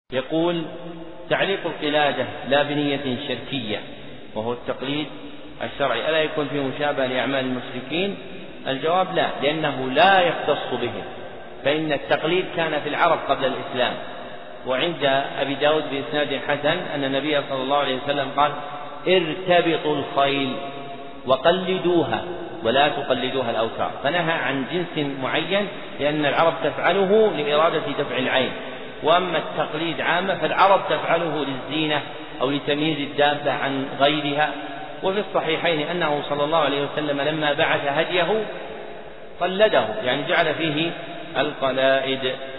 يقول: تعليق القلادة لا بنية شركية وهو التقليد الشرعي ألا يكون فيه مشابهة لأعمال المشركين؟ الجواب: لا، لأنه لا يختص بهم، فإن التقليد كان في العرب قبل الإسلام. وعند أبي داود بإسناد حسن أن النبي صلى الله عليه وسلم قال: ارتبطوا الخيل وقلدوها ولا تقلدوها الأوتار، فنهى عن جنس معين لأن العرب تفعله لإرادة دفع العين، وأما التقليد عامة فالعرب تفعله للزينة أو لتمييز الدابة عن غيرها. وفي الصحيحين أنه صلى الله عليه وسلم لما بعث هديه قلده، يعني جعل فيه القلائد.